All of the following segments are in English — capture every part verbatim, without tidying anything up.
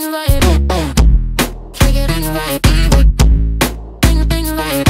bang right, kick it in right, bang bang right.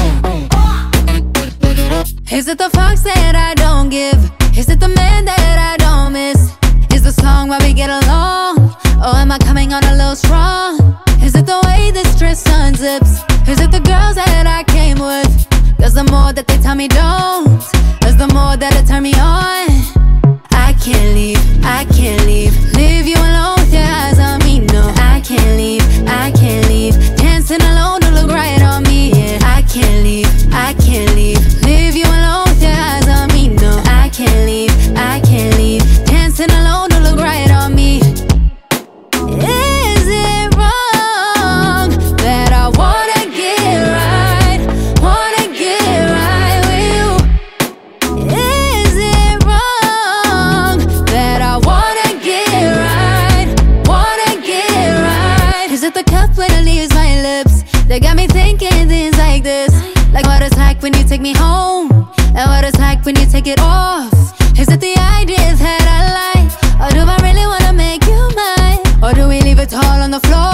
Is it the fucks that I don't give? Is it the man that I don't miss? Is the song why we get along? Or am I coming on a little strong? Is it the way this dress unzips? Is it the girls that I came with? Cause the more that they tell me don't, cause the more that it turn me on. I can't leave, I can't leave. Leave you alone with your eyes on me, no. I can't leave, I can't leave. Dancing alone don't look right on me, yeah. I can't leave, I can't leave. Leave you alone with your eyes on me, no. I can't leave, I can't leave. Dancing alone don't look right on me. Is it wrong that I wanna get right, wanna get right with you? Is it wrong that I wanna get right, wanna get right? Is it the cup when it leaves my lips that got me thinking things like this? Like what it's like when you take me home, and what it's like when you take it off. Is it the ideas that I like, or do I really wanna make you mine? Or do we leave it all on the floor?